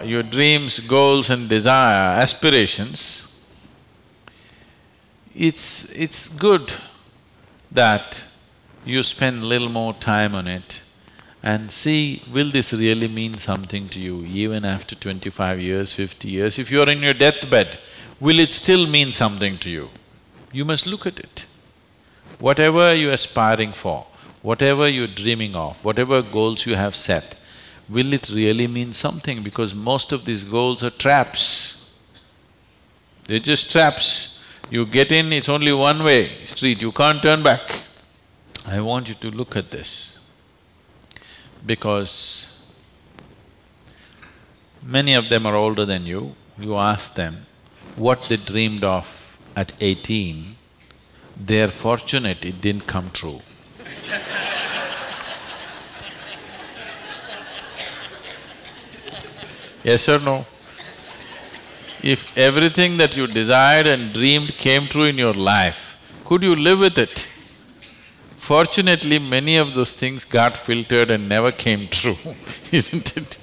your dreams, goals and desire, aspirations, it's good that you spend little more time on it and see, will this really mean something to you even after 25 years, 50 years? If you're in your deathbed, will it still mean something to you? You must look at it. Whatever you're aspiring for, whatever you're dreaming of, whatever goals you have set, will it really mean something? Because most of these goals are traps. They're just traps. You get in, it's only one-way street, you can't turn back. I want you to look at this, because many of them are older than you. You ask them what they dreamed of at 18, they're fortunate it didn't come true. Yes or no? If everything that you desired and dreamed came true in your life, could you live with it? Fortunately, many of those things got filtered and never came true, isn't it?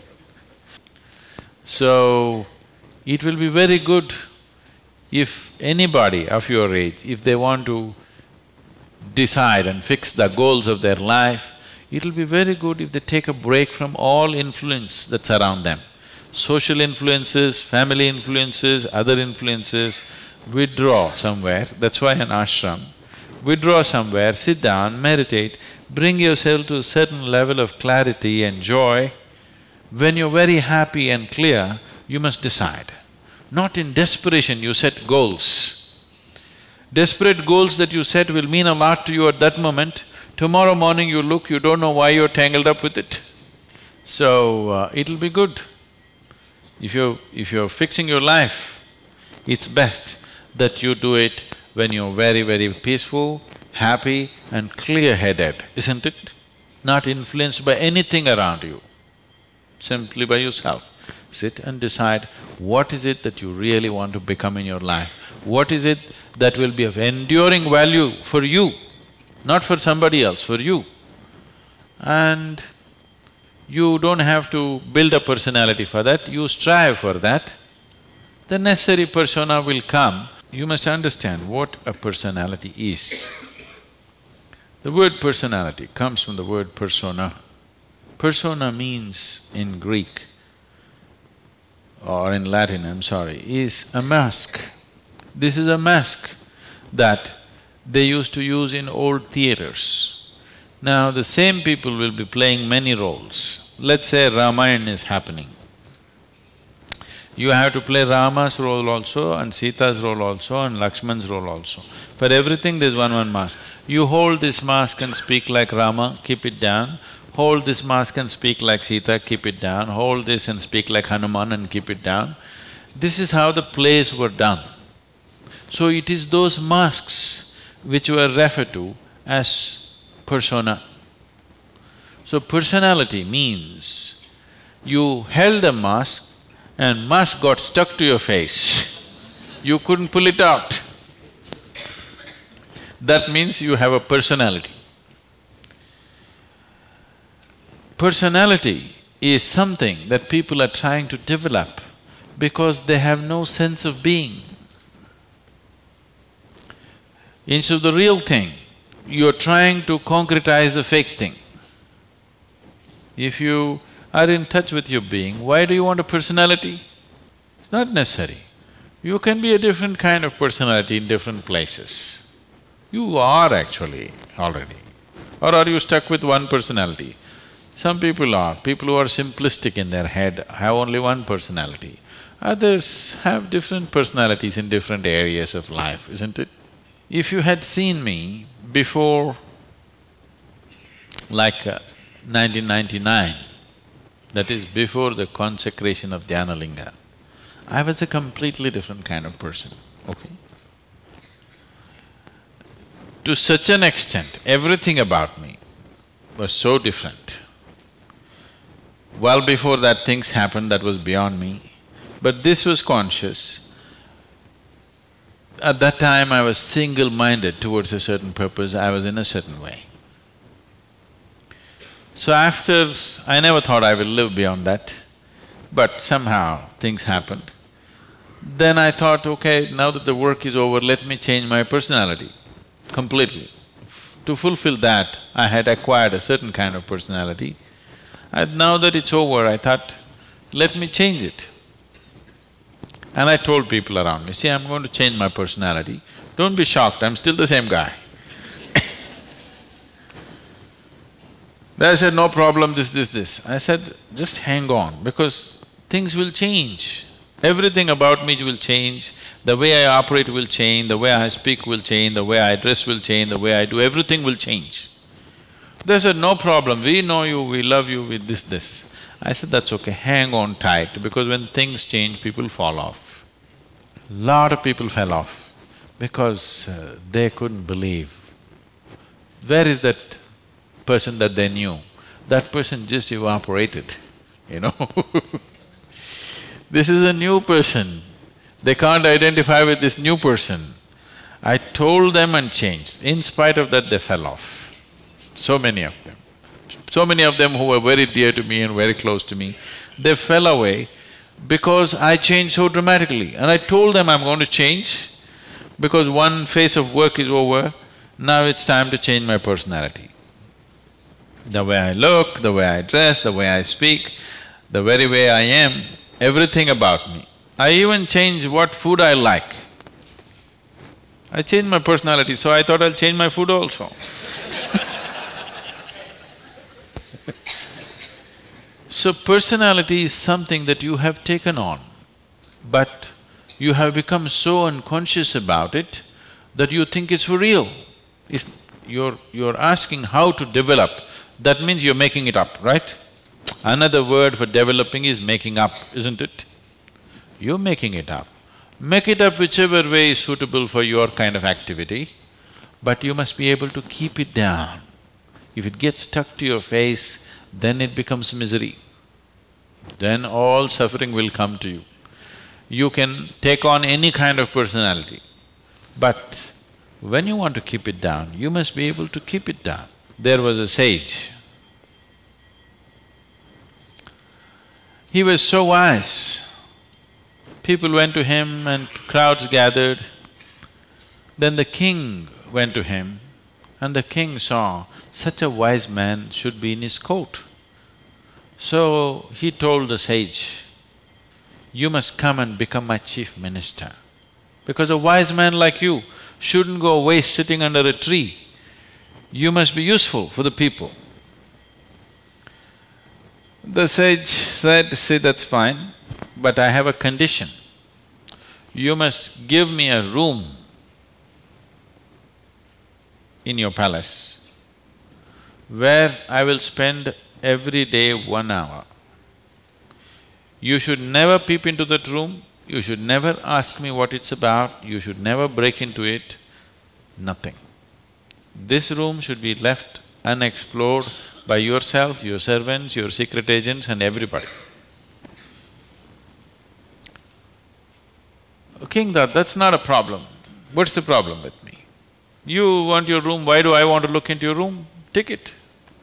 So, it will be very good if anybody of your age, if they want to decide and fix the goals of their life, it'll be very good if they take a break from all influence that's around them. Social influences, family influences, other influences, withdraw somewhere, that's why an ashram. Withdraw somewhere, sit down, meditate, bring yourself to a certain level of clarity and joy. When you're very happy and clear, you must decide. Not in desperation you set goals. Desperate goals that you set will mean a lot to you at that moment. Tomorrow morning you look, you don't know why you're tangled up with it. So, it'll be good. If you're fixing your life, it's best that you do it when you're very, very peaceful, happy and clear-headed, isn't it? Not influenced by anything around you, simply by yourself. Sit and decide what is it that you really want to become in your life. What is it that will be of enduring value for you, not for somebody else, for you. And you don't have to build a personality for that, you strive for that. The necessary persona will come. You must understand what a personality is. The word personality comes from the word persona. Persona means in Greek or in Latin, I'm sorry, is a mask. This is a mask that they used to use in old theaters. Now the same people will be playing many roles. Let's say Ramayana is happening. You have to play Rama's role also and Sita's role also and Lakshman's role also. For everything there's one mask. You hold this mask and speak like Rama, keep it down. Hold this mask and speak like Sita, keep it down. Hold this and speak like Hanuman and keep it down. This is how the plays were done. So it is those masks which were referred to as persona. So personality means you held a mask and mask got stuck to your face, you couldn't pull it out. That means you have a personality. Personality is something that people are trying to develop because they have no sense of being. Instead of the real thing, you're trying to concretize the fake thing. If you are in touch with your being, why do you want a personality? It's not necessary. You can be a different kind of personality in different places. You are actually already. Or are you stuck with one personality? Some people are. People who are simplistic in their head have only one personality. Others have different personalities in different areas of life, isn't it? If you had seen me before like 1999, that is before the consecration of Dhyanalinga, I was a completely different kind of person, okay? To such an extent, everything about me was so different. Well before that things happened that was beyond me, but this was conscious. At that time I was single-minded towards a certain purpose, I was in a certain way. So after… I never thought I will live beyond that. but somehow things happened. Then I thought, okay, now that the work is over, let me change my personality completely. To fulfill that, I had acquired a certain kind of personality. And now that it's over, I thought, let me change it. And I told people around me, see, I'm going to change my personality. Don't be shocked, I'm still the same guy. They said, no problem, this. I said, just hang on, because things will change. Everything about me will change, the way I operate will change, the way I speak will change, the way I dress will change, the way I do, everything will change. They said, no problem, we know you, we love you with this. I said, that's okay, hang on tight, because when things change, people fall off. Lot of people fell off because they couldn't believe. Where is that person that they knew? That person just evaporated, you know This is a new person, they can't identify with this new person. I told them and changed. In spite of that, they fell off. So many of them. So many of them who were very dear to me and very close to me, they fell away because I changed so dramatically. And I told them I'm going to change because one phase of work is over, now it's time to change my personality. The way I look, the way I dress, the way I speak, the very way I am, everything about me. I even changed what food I like. I changed my personality, so I thought I'll change my food also. So personality is something that you have taken on, but you have become so unconscious about it that you think it's for real. You're asking how to develop, that means you're making it up, right? Another word for developing is making up, isn't it? You're making it up. Make it up whichever way is suitable for your kind of activity, but you must be able to keep it down. If it gets stuck to your face, then it becomes misery. Then all suffering will come to you. You can take on any kind of personality, but when you want to keep it down, you must be able to keep it down. There was a sage. He was so wise. People went to him and crowds gathered. Then the king went to him and the king saw such a wise man should be in his court. So he told the sage, you must come and become my chief minister, because a wise man like you shouldn't go away sitting under a tree. You must be useful for the people. The sage said, see, that's fine, but I have a condition. You must give me a room in your palace where I will spend every day 1 hour. You should never peep into that room, you should never ask me what it's about, you should never break into it, nothing. This room should be left unexplored by yourself, your servants, your secret agents and everybody. King thought, that's not a problem. What's the problem with me? You want your room, why do I want to look into your room? Take it.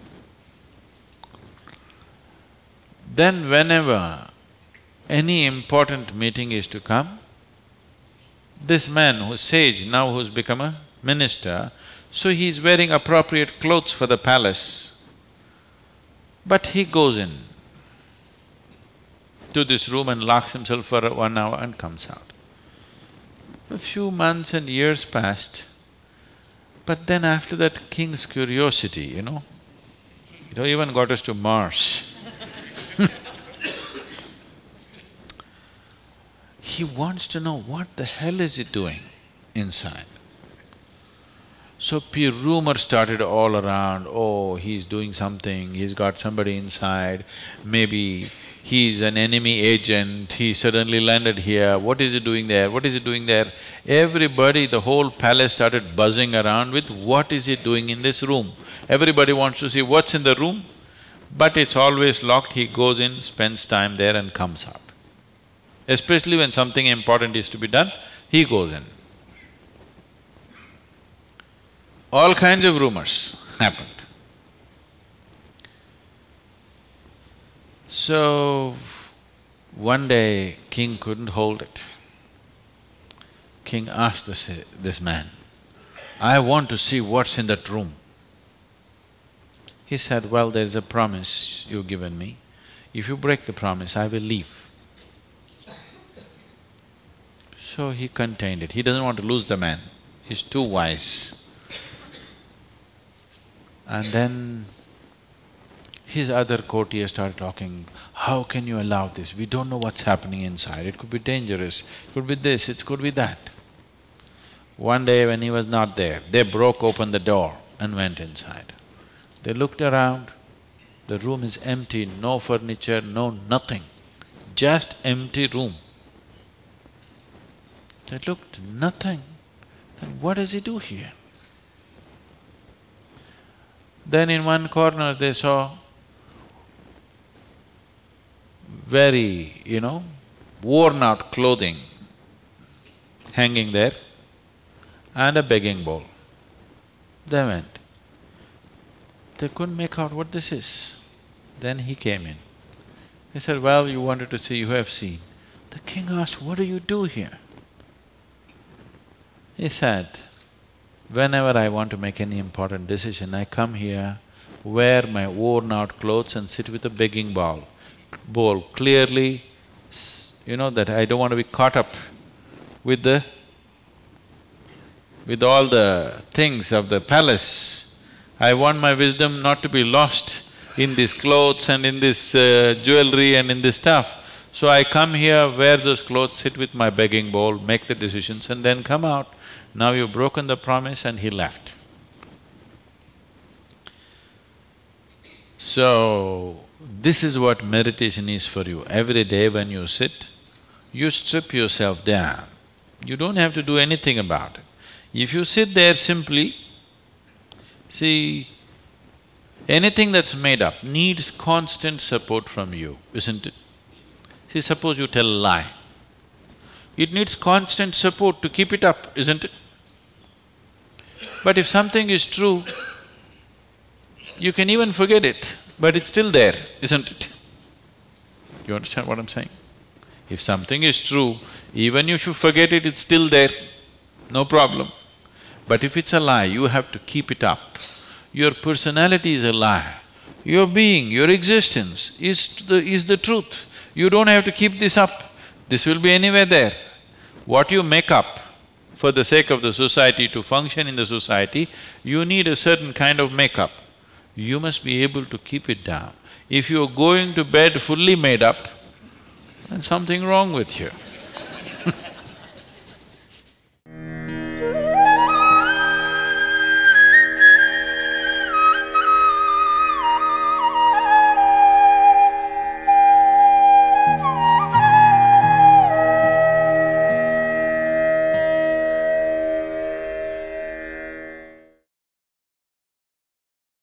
Then whenever any important meeting is to come, this man who's sage, now who's become a minister, so he's wearing appropriate clothes for the palace, but he goes in to this room and locks himself for 1 hour and comes out. A few months and years passed, but then after that, king's curiosity, it even got us to Mars. He wants to know what the hell is he doing inside. So rumor started all around, oh, he's doing something, he's got somebody inside, maybe he's an enemy agent, he suddenly landed here, what is he doing there, what is he doing there? Everybody, the whole palace started buzzing around with what is he doing in this room. Everybody wants to see what's in the room, but it's always locked, he goes in, spends time there and comes out. Especially when something important is to be done, he goes in. All kinds of rumors happened. So, One day, king couldn't hold it. King asked this man, "I want to see what's in that room." He said, "Well, there's a promise you've given me. If you break the promise, I will leave." So he contained it. He doesn't want to lose the man. He's too wise. And then his other courtiers started talking, "How can you allow this? We don't know what's happening inside. It could be dangerous, it could be this, it could be that." One day when he was not there, they broke open the door and went inside. They looked around, the room is empty, no furniture, no nothing, just empty room. They looked, nothing. Then what does he do here? Then in one corner they saw very, worn out clothing hanging there and a begging bowl. They went. They couldn't make out what this is. Then he came in. He said, "Well, you wanted to see, you have seen." The king asked, "What do you do here?" He said, "Whenever I want to make any important decision, I come here, wear my worn-out clothes and sit with a begging bowl clearly, that I don't want to be caught up with all the things of the palace. I want my wisdom not to be lost in these clothes and in this jewelry and in this stuff. So I come here, wear those clothes, sit with my begging bowl, make the decisions and then come out. Now you've broken the promise," and he left. So, this is what meditation is for you. Every day when you sit, you strip yourself down. You don't have to do anything about it. If you sit there simply, see, anything that's made up needs constant support from you, isn't it? See, suppose you tell a lie. It needs constant support to keep it up, isn't it? But if something is true, you can even forget it, but it's still there, isn't it? You understand what I'm saying? If something is true, even if you forget it, it's still there, no problem. But if it's a lie, you have to keep it up. Your personality is a lie. Your being, your existence is the truth. You don't have to keep this up. This will be anywhere there. What you make up for the sake of the society, to function in the society, you need a certain kind of makeup. You must be able to keep it down. If you're going to bed fully made up, then something wrong with you.